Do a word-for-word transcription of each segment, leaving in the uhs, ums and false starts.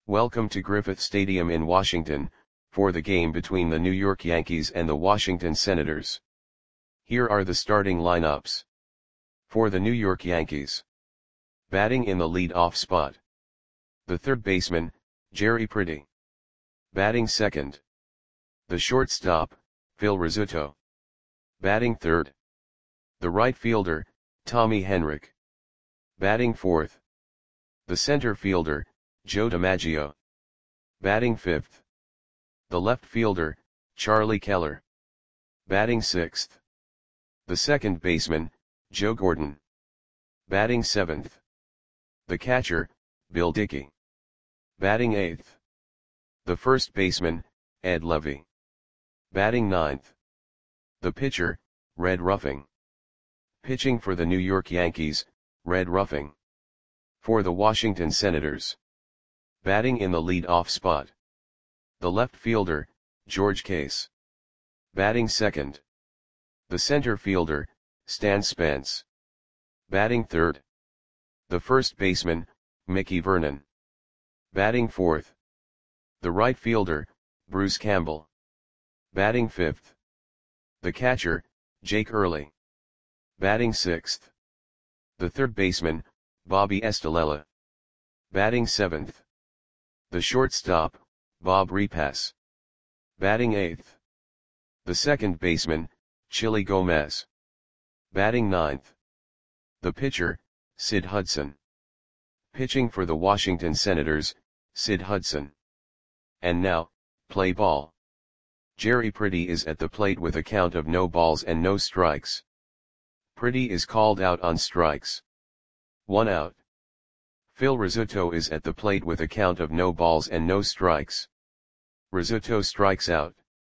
Welcome to Griffith Stadium in Washington, for the game between the New York Yankees and the Washington Senators. Here are the starting lineups. For the New York Yankees. Batting in the lead-off spot. The third baseman, Jerry Pretty. Batting second. The shortstop, Phil Rizzuto. Batting third. The right fielder, Tommy Henrich. Batting fourth. The center fielder, Joe DiMaggio. Batting fifth. The left fielder, Charlie Keller. Batting sixth. The second baseman, Joe Gordon. Batting seventh. The catcher, Bill Dickey. Batting eighth. The first baseman, Ed Levy. Batting ninth. The pitcher, Red Ruffing. Pitching for the New York Yankees, Red Ruffing. For the Washington Senators. Batting in the lead-off spot. The left fielder, George Case. Batting second. The center fielder, Stan Spence. Batting third. The first baseman, Mickey Vernon. Batting fourth. The right fielder, Bruce Campbell. Batting fifth. The catcher, Jake Early. Batting sixth. The third baseman, Bobby Estalella. Batting seventh. The shortstop, Bob Repass. Batting eighth. The second baseman, Chili Gomez. Batting ninth. The pitcher, Sid Hudson. Pitching for the Washington Senators, Sid Hudson. And now, play ball. Jerry Pretty is at the plate with a count of no balls and no strikes. Pretty is called out on strikes. One out. Phil Rizzuto is at the plate with a count of no balls and no strikes. Rizzuto strikes out.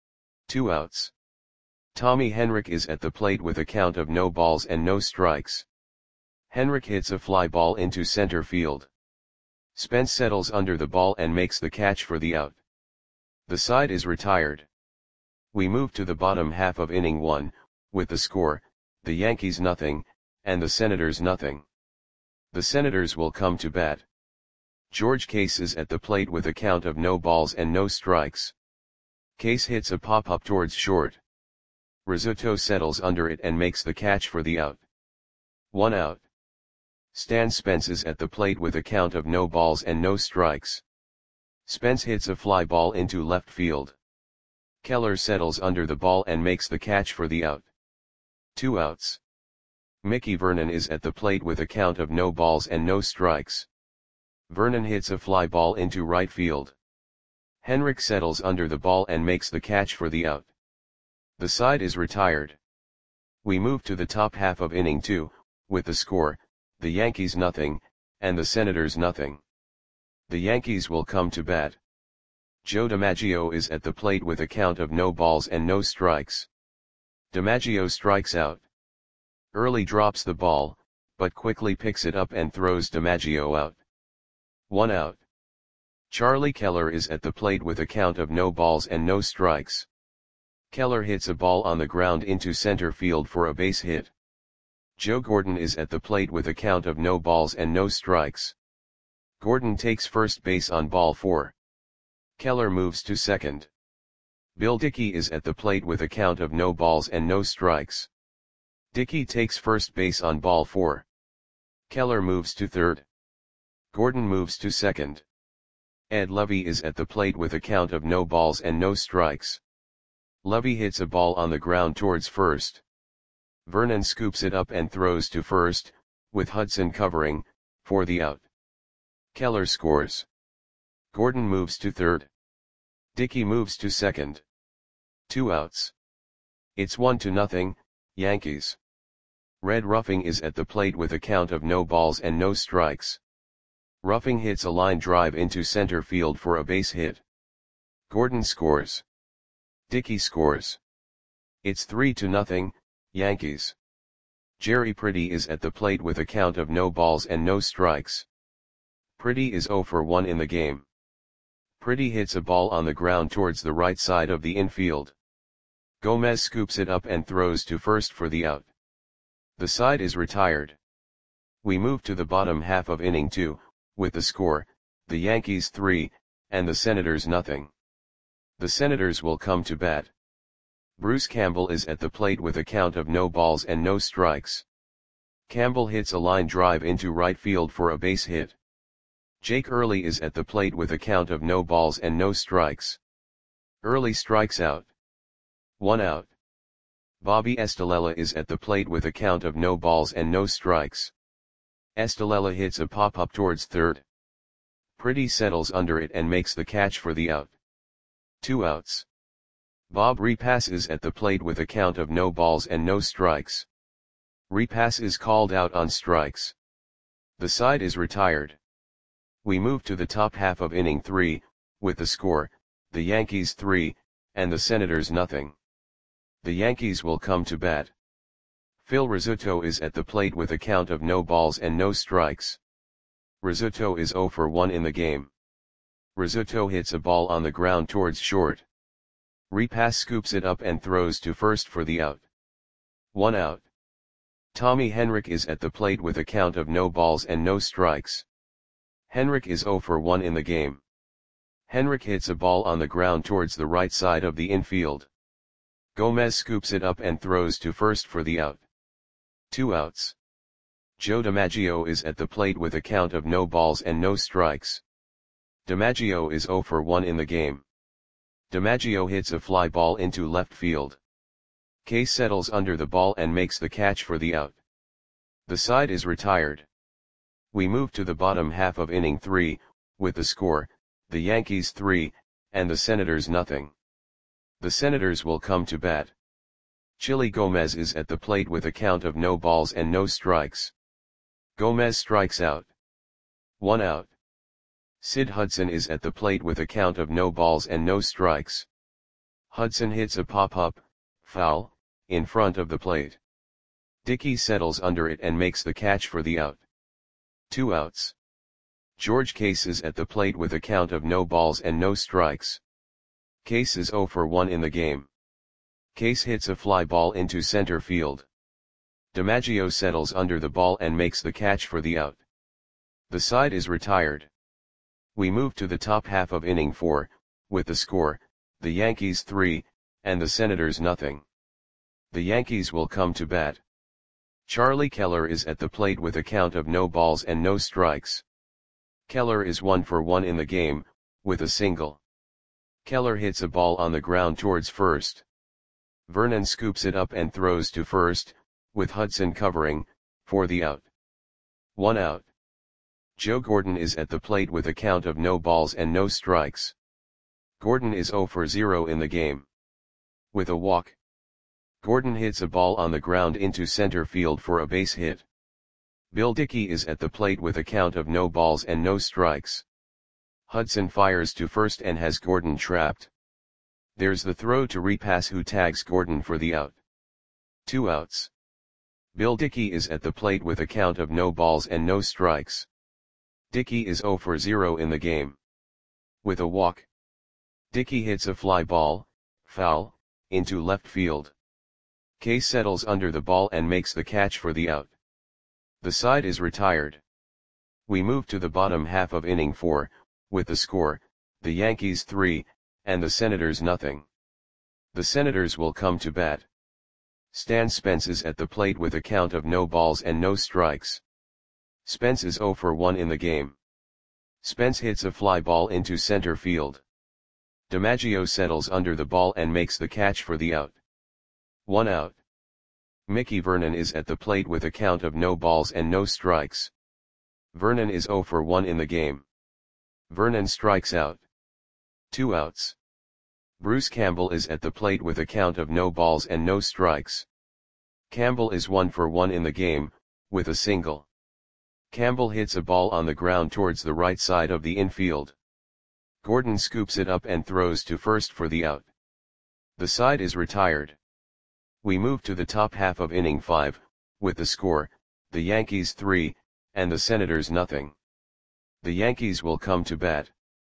Two outs. Tommy Henrich is at the plate with a count of no balls and no strikes. Henrich hits a fly ball into center field. Spence settles under the ball and makes the catch for the out. The side is retired. We move to the bottom half of inning one, with the score, the Yankees nothing, and the Senators nothing. The Senators will come to bat. George Case is at the plate with a count of no balls and no strikes. Case hits a pop-up towards short. Rizzuto settles under it and makes the catch for the out. One out. Stan Spence is at the plate with a count of no balls and no strikes. Spence hits a fly ball into left field. Keller settles under the ball and makes the catch for the out. Two outs. Mickey Vernon is at the plate with a count of no balls and no strikes. Vernon hits a fly ball into right field. Henrich settles under the ball and makes the catch for the out. The side is retired. We move to the top half of inning two, with the score, the Yankees nothing, and the Senators nothing. The Yankees will come to bat. Joe DiMaggio is at the plate with a count of no balls and no strikes. DiMaggio strikes out. Early drops the ball, but quickly picks it up and throws DiMaggio out. One out. Charlie Keller is at the plate with a count of no balls and no strikes. Keller hits a ball on the ground into center field for a base hit. Joe Gordon is at the plate with a count of no balls and no strikes. Gordon takes first base on ball four. Keller moves to second. Bill Dickey is at the plate with a count of no balls and no strikes. Dickey takes first base on ball four. Keller moves to third. Gordon moves to second. Ed Levy is at the plate with a count of no balls and no strikes. Levy hits a ball on the ground towards first. Vernon scoops it up and throws to first, with Hudson covering, for the out. Keller scores. Gordon moves to third. Dickey moves to second. Two outs. It's one to nothing, Yankees. Red Ruffing is at the plate with a count of no balls and no strikes. Ruffing hits a line drive into center field for a base hit. Gordon scores. Dickey scores. It's three to nothing, Yankees. Jerry Pretty is at the plate with a count of no balls and no strikes. Pretty is zero for one in the game. Pretty hits a ball on the ground towards the right side of the infield. Gomez scoops it up and throws to first for the out. The side is retired. We move to the bottom half of inning two, with the score, the Yankees three, and the Senators nothing. The Senators will come to bat. Bruce Campbell is at the plate with a count of no balls and no strikes. Campbell hits a line drive into right field for a base hit. Jake Early is at the plate with a count of no balls and no strikes. Early strikes out. One out. Bobby Estalella is at the plate with a count of no balls and no strikes. Estalella hits a pop-up towards third. Pretty settles under it and makes the catch for the out. Two outs. Bob Repass is at the plate with a count of no balls and no strikes. Repass is called out on strikes. The side is retired. We move to the top half of inning three, with the score, the Yankees three, and the Senators nothing. The Yankees will come to bat. Phil Rizzuto is at the plate with a count of no balls and no strikes. Rizzuto is zero for one in the game. Rizzuto hits a ball on the ground towards short. Repass scoops it up and throws to first for the out. One out. Tommy Henrich is at the plate with a count of no balls and no strikes. Henrich is zero for one in the game. Henrich hits a ball on the ground towards the right side of the infield. Gomez scoops it up and throws to first for the out. Two outs. Joe DiMaggio is at the plate with a count of no balls and no strikes. DiMaggio is zero for one in the game. DiMaggio hits a fly ball into left field. Case settles under the ball and makes the catch for the out. The side is retired. We move to the bottom half of inning three, with the score, the Yankees three, and the Senators nothing. The Senators will come to bat. Chili Gomez is at the plate with a count of no balls and no strikes. Gomez strikes out. One out. Sid Hudson is at the plate with a count of no balls and no strikes. Hudson hits a pop-up, foul, in front of the plate. Dickey settles under it and makes the catch for the out. Two outs. George Case is at the plate with a count of no balls and no strikes. Case is zero for one in the game. Case hits a fly ball into center field. DiMaggio settles under the ball and makes the catch for the out. The side is retired. We move to the top half of inning four, with the score, the Yankees three, and the Senators nothing. The Yankees will come to bat. Charlie Keller is at the plate with a count of no balls and no strikes. Keller is one for one in the game, with a single. Keller hits a ball on the ground towards first. Vernon scoops it up and throws to first, with Hudson covering, for the out. One out. Joe Gordon is at the plate with a count of no balls and no strikes. Gordon is zero for zero in the game. With a walk. Gordon hits a ball on the ground into center field for a base hit. Bill Dickey is at the plate with a count of no balls and no strikes. Hudson fires to first and has Gordon trapped. There's the throw to Repass, who tags Gordon for the out. Two outs. Bill Dickey is at the plate with a count of no balls and no strikes. Dickey is zero for zero in the game. With a walk. Dickey hits a fly ball, foul, into left field. Case settles under the ball and makes the catch for the out. The side is retired. We move to the bottom half of inning four, with the score, the Yankees three, and the Senators nothing. The Senators will come to bat. Stan Spence is at the plate with a count of no balls and no strikes. Spence is zero for one in the game. Spence hits a fly ball into center field. DiMaggio settles under the ball and makes the catch for the out. One out. Mickey Vernon is at the plate with a count of no balls and no strikes. Vernon is zero for one in the game. Vernon strikes out. Two outs. Bruce Campbell is at the plate with a count of no balls and no strikes. Campbell is one for one in the game, with a single. Campbell hits a ball on the ground towards the right side of the infield. Gordon scoops it up and throws to first for the out. The side is retired. We move to the top half of inning five, with the score, the Yankees three, and the Senators nothing. The Yankees will come to bat.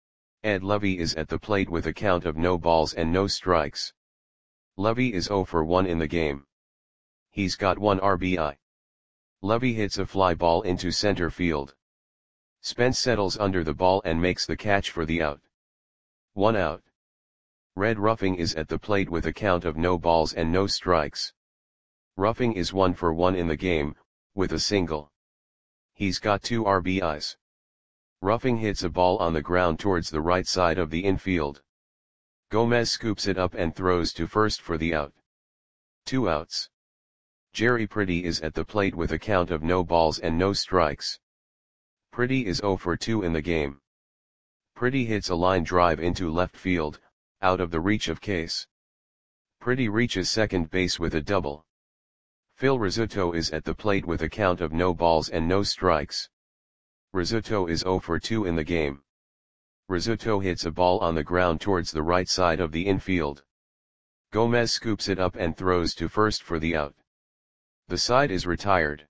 Ed Lovey is at the plate with a count of no balls and no strikes. Lovey is zero for one in the game. He's got one R B I. Lovey hits a fly ball into center field. Spence settles under the ball and makes the catch for the out. One out. Red Ruffing is at the plate with a count of no balls and no strikes. Ruffing is one for one in the game, with a single. He's got two R B Is. Ruffing hits a ball on the ground towards the right side of the infield. Gomez scoops it up and throws to first for the out. Two outs. Jerry Pretty is at the plate with a count of no balls and no strikes. Pretty is zero for two in the game. Pretty hits a line drive into left field, out of the reach of Case. Pretty reaches second base with a double. Phil Rizzuto is at the plate with a count of no balls and no strikes. Rizzuto is zero for two in the game. Rizzuto hits a ball on the ground towards the right side of the infield. Gomez scoops it up and throws to first for the out. The side is retired.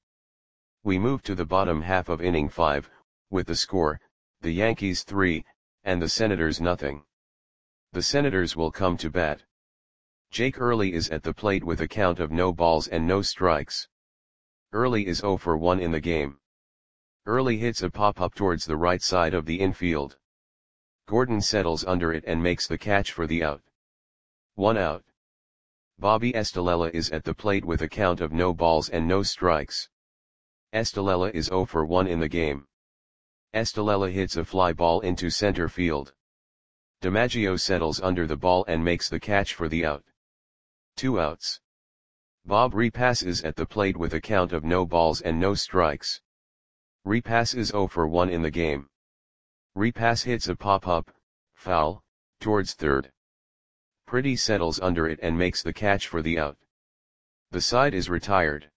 We move to the bottom half of inning five, with the score, the Yankees three, and the Senators nothing. The Senators will come to bat. Jake Early is at the plate with a count of no balls and no strikes. Early is zero for one in the game. Early hits a pop-up towards the right side of the infield. Gordon settles under it and makes the catch for the out. One out. Bobby Estalella is at the plate with a count of no balls and no strikes. Estalella is zero for one in the game. Estalella hits a fly ball into center field. DiMaggio settles under the ball and makes the catch for the out. Two outs. Bob Repass is at the plate with a count of no balls and no strikes. Repass is zero for one in the game. Repass hits a pop-up, foul, towards third. Pretty settles under it and makes the catch for the out. The side is retired.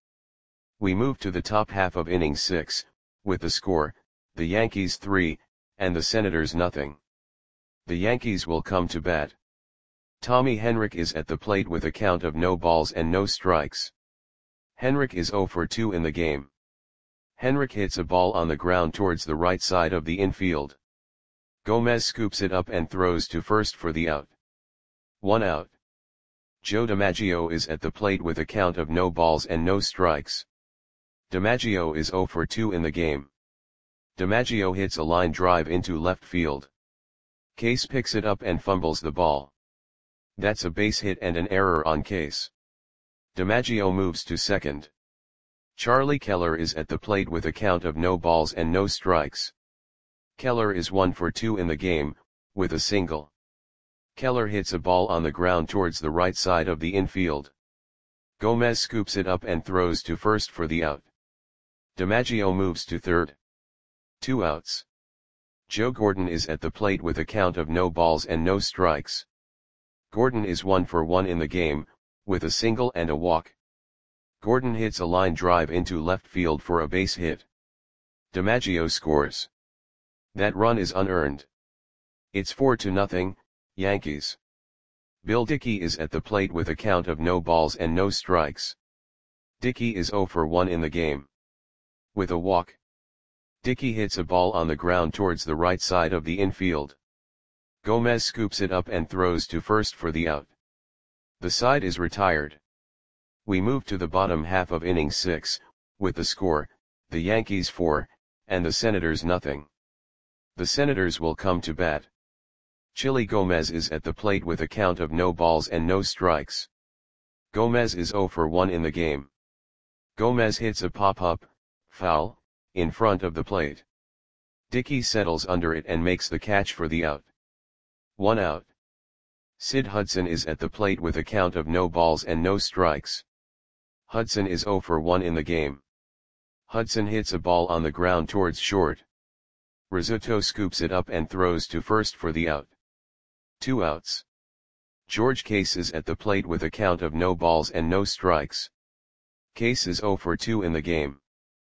We move to the top half of inning six, with the score, the Yankees three, and the Senators nothing. The Yankees will come to bat. Tommy Henrich is at the plate with a count of no balls and no strikes. Henrich is zero for two in the game. Henrich hits a ball on the ground towards the right side of the infield. Gomez scoops it up and throws to first for the out. One out. Joe DiMaggio is at the plate with a count of no balls and no strikes. DiMaggio is zero for two in the game. DiMaggio hits a line drive into left field. Case picks it up and fumbles the ball. That's a base hit and an error on Case. DiMaggio moves to second. Charlie Keller is at the plate with a count of no balls and no strikes. Keller is one for two in the game, with a single. Keller hits a ball on the ground towards the right side of the infield. Gomez scoops it up and throws to first for the out. DiMaggio moves to third. Two outs. Joe Gordon is at the plate with a count of no balls and no strikes. Gordon is one for one in the game, with a single and a walk. Gordon hits a line drive into left field for a base hit. DiMaggio scores. That run is unearned. It's four to nothing, Yankees. Bill Dickey is at the plate with a count of no balls and no strikes. Dickey is zero for one in the game. With a walk. Dickey hits a ball on the ground towards the right side of the infield. Gomez scoops it up and throws to first for the out. The side is retired. We move to the bottom half of inning six, with the score, the Yankees four, and the Senators nothing. The Senators will come to bat. Chili Gomez is at the plate with a count of no balls and no strikes. Gomez is zero for one in the game. Gomez hits a pop-up, foul, in front of the plate. Dickey settles under it and makes the catch for the out. One out. Sid Hudson is at the plate with a count of no balls and no strikes. Hudson is zero for one in the game. Hudson hits a ball on the ground towards short. Rizzuto scoops it up and throws to first for the out. Two outs. George Case is at the plate with a count of no balls and no strikes. Case is zero for two in the game.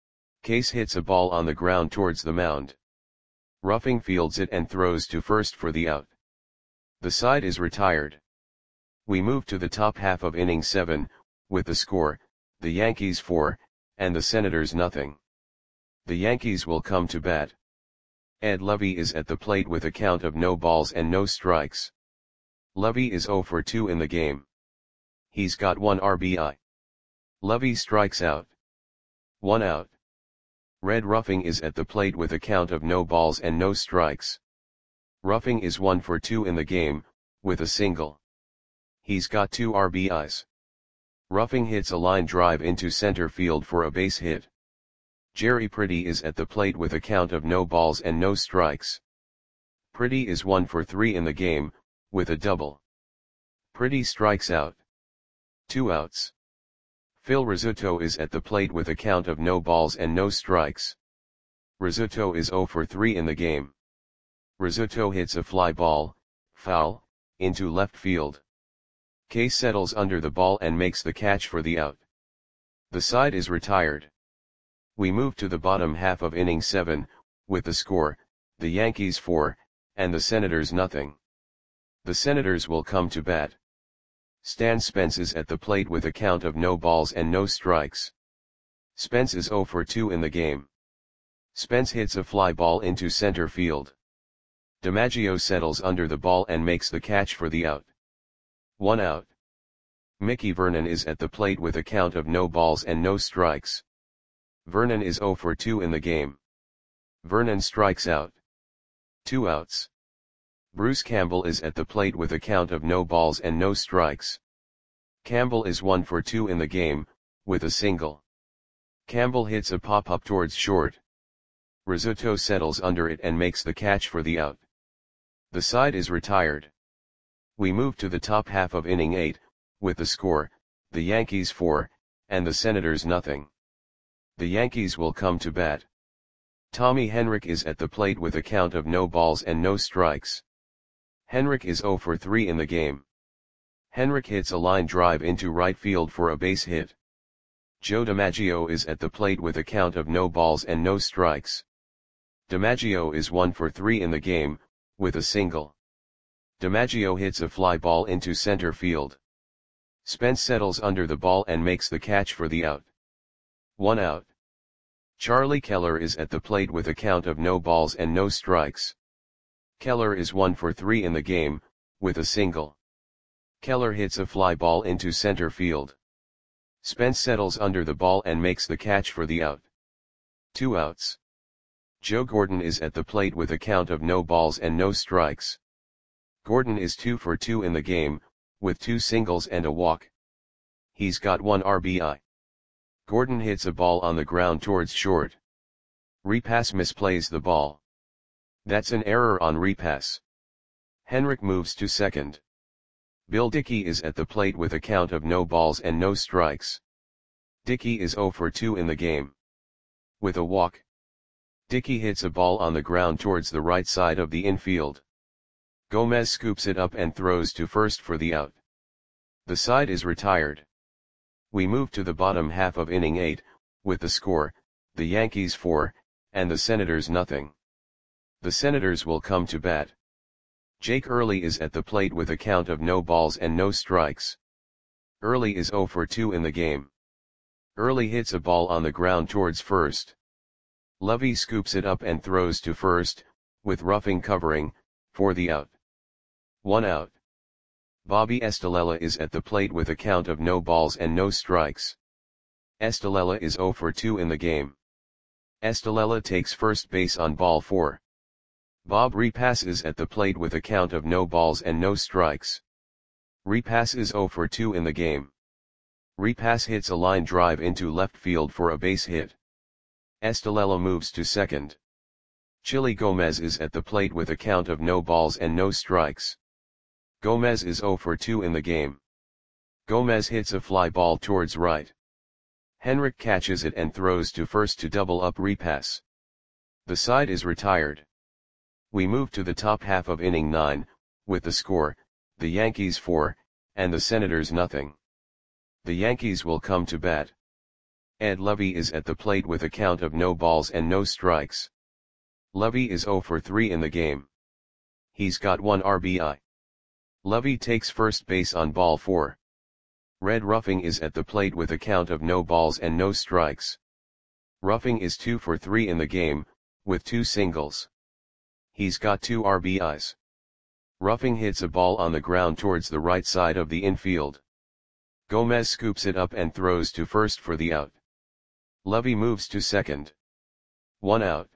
Case hits a ball on the ground towards the mound. Ruffing fields it and throws to first for the out. The side is retired. We move to the top half of inning seven, with the score, the Yankees four, and the Senators nothing. The Yankees will come to bat. Ed Lovey is at the plate with a count of no balls and no strikes. Lovey is zero for two in the game. He's got one R B I. Lovey strikes out. One out. Red Ruffing is at the plate with a count of no balls and no strikes. Ruffing is one for two in the game, with a single. He's got two R B Is. Ruffing hits a line drive into center field for a base hit. Jerry Pretty is at the plate with a count of no balls and no strikes. Pretty is one for three in the game, with a double. Pretty strikes out. Two outs. Phil Rizzuto is at the plate with a count of no balls and no strikes. Rizzuto is zero for three in the game. Rizzuto hits a fly ball, foul, into left field. Kay settles under the ball and makes the catch for the out. The side is retired. We move to the bottom half of inning seven, with the score, the Yankees four, and the Senators nothing. The Senators will come to bat. Stan Spence is at the plate with a count of no balls and no strikes. Spence is zero for two in the game. Spence hits a fly ball into center field. DiMaggio settles under the ball and makes the catch for the out. One out. Mickey Vernon is at the plate with a count of no balls and no strikes. Vernon is zero for two in the game. Vernon strikes out. Two outs. Bruce Campbell is at the plate with a count of no balls and no strikes. Campbell is one for two in the game, with a single. Campbell hits a pop-up towards short. Rizzuto settles under it and makes the catch for the out. The side is retired. We move to the top half of inning eight, with the score, the Yankees four, and the Senators nothing. The Yankees will come to bat. Tommy Henrich is at the plate with a count of no balls and no strikes. Henrich is zero for three in the game. Henrich hits a line drive into right field for a base hit. Joe DiMaggio is at the plate with a count of no balls and no strikes. DiMaggio is one for three in the game, with a single. DiMaggio hits a fly ball into center field. Spence settles under the ball and makes the catch for the out. One out. Charlie Keller is at the plate with a count of no balls and no strikes. Keller is one for three in the game, with a single. Keller hits a fly ball into center field. Spence settles under the ball and makes the catch for the out. Two outs. Joe Gordon is at the plate with a count of no balls and no strikes. Gordon is two for two in the game, with two singles and a walk. He's got one R B I. Gordon hits a ball on the ground towards short. Repass misplays the ball. That's an error on repass. Henrich moves to second. Bill Dickey is at the plate with a count of no balls and no strikes. Dickey is zero for two in the game. With a walk. Dickey hits a ball on the ground towards the right side of the infield. Gomez scoops it up and throws to first for the out. The side is retired. We move to the bottom half of inning eight, with the score, the Yankees four, and the Senators nothing. The Senators will come to bat. Jake Early is at the plate with a count of no balls and no strikes. Early is zero for two in the game. Early hits a ball on the ground towards first. Lovey scoops it up and throws to first, with Ruffing covering, for the out. One out. Bobby Estalella is at the plate with a count of no balls and no strikes. Estalella is zero for two in the game. Estalella takes first base on ball four. Bob Repass is at the plate with a count of no balls and no strikes. Repass is zero for two in the game. Repass hits a line drive into left field for a base hit. Estalella moves to second. Chili Gomez is at the plate with a count of no balls and no strikes. Gomez is zero for two in the game. Gomez hits a fly ball towards right. Henrich catches it and throws to first to double up Repass. The side is retired. We move to the top half of inning nine, with the score, the Yankees four, and the Senators nothing. The Yankees will come to bat. Ed Lovey is at the plate with a count of no balls and no strikes. Lovey is zero for three in the game. He's got one R B I. Lovey takes first base on ball four. Red Ruffing is at the plate with a count of no balls and no strikes. Ruffing is two for three in the game, with two singles. He's got two R B Is. Ruffing hits a ball on the ground towards the right side of the infield. Gomez scoops it up and throws to first for the out. Lovey moves to second. One out.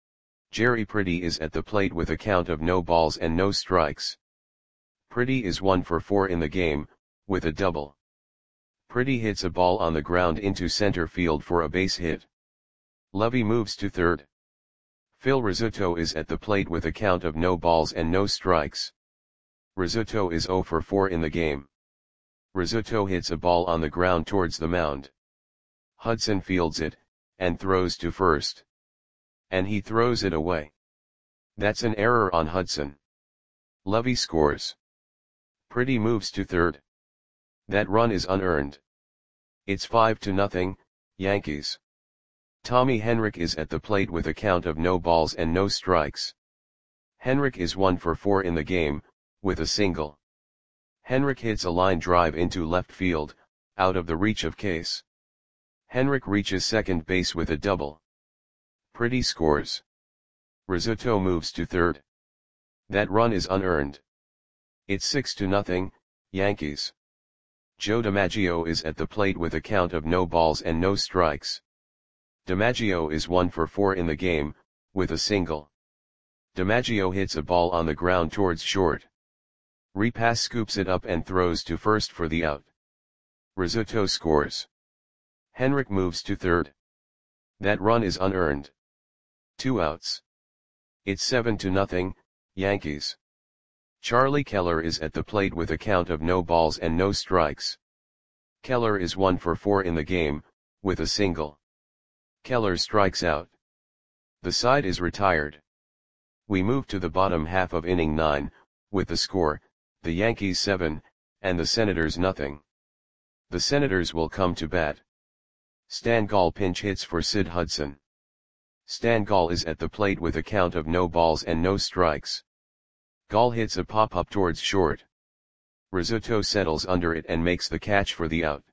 Jerry Pretty is at the plate with a count of no balls and no strikes. Pretty is one for four in the game, with a double. Pretty hits a ball on the ground into center field for a base hit. Lovey moves to third. Phil Rizzuto is at the plate with a count of no balls and no strikes. Rizzuto is zero for four in the game. Rizzuto hits a ball on the ground towards the mound. Hudson fields it, and throws to first. And he throws it away. That's an error on Hudson. Lovey scores. Pretty moves to third. That run is unearned. It's five to nothing, Yankees. Tommy Henrich is at the plate with a count of no balls and no strikes. Henrich is one for four in the game, with a single. Henrich hits a line drive into left field, out of the reach of Case. Henrich reaches second base with a double. Pretty scores. Rizzuto moves to third. That run is unearned. It's six to nothing, Yankees. Joe DiMaggio is at the plate with a count of no balls and no strikes. DiMaggio is one for four in the game, with a single. DiMaggio hits a ball on the ground towards short. Repass scoops it up and throws to first for the out. Rizzuto scores. Henrich moves to third. That run is unearned. Two outs. It's seven to nothing, Yankees. Charlie Keller is at the plate with a count of no balls and no strikes. Keller is one for four in the game, with a single. Keller strikes out. The side is retired. We move to the bottom half of inning nine, with the score, the Yankees seven, and the Senators nothing. The Senators will come to bat. Stan Gall pinch hits for Sid Hudson. Stan Gall is at the plate with a count of no balls and no strikes. Gall hits a pop-up towards short. Rizzuto settles under it and makes the catch for the out.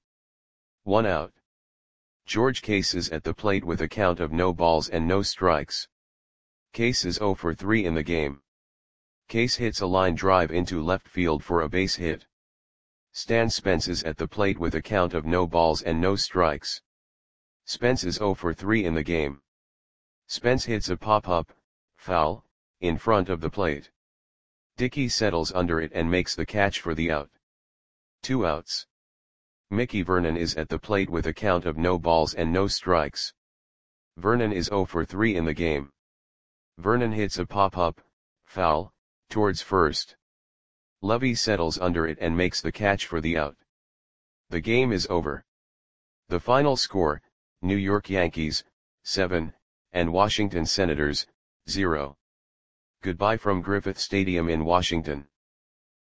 One out. George Case is at the plate with a count of no balls and no strikes. Case is zero for three in the game. Case hits a line drive into left field for a base hit. Stan Spence is at the plate with a count of no balls and no strikes. Spence is zero for three in the game. Spence hits a pop-up, foul, in front of the plate. Dickey settles under it and makes the catch for the out. Two outs. Mickey Vernon is at the plate with a count of no balls and no strikes. Vernon is zero for three in the game. Vernon hits a pop-up, foul, towards first. Lovey settles under it and makes the catch for the out. The game is over. The final score, New York Yankees, seven, and Washington Senators, zero. Goodbye from Griffith Stadium in Washington.